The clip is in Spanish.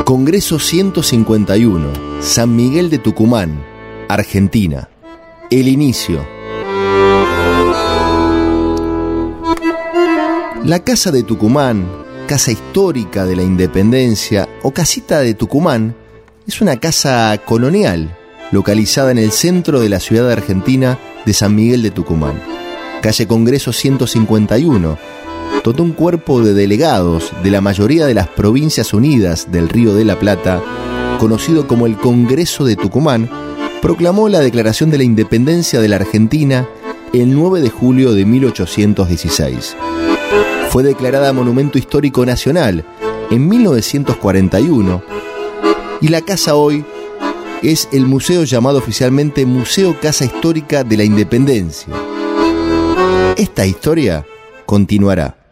Congreso 151, San Miguel de Tucumán, Argentina. El inicio. La Casa de Tucumán, Casa Histórica de la Independencia o Casita de Tucumán, es una casa colonial localizada en el centro de la ciudad argentina de San Miguel de Tucumán. Calle Congreso 151, todo un cuerpo de delegados de la mayoría de las Provincias Unidas del Río de la Plata, conocido como el Congreso de Tucumán, proclamó la declaración de la independencia de la Argentina el 9 de julio de 1816. Fue declarada Monumento Histórico Nacional en 1941 y la casa hoy es el museo llamado oficialmente Museo Casa Histórica de la Independencia. Esta historia continuará.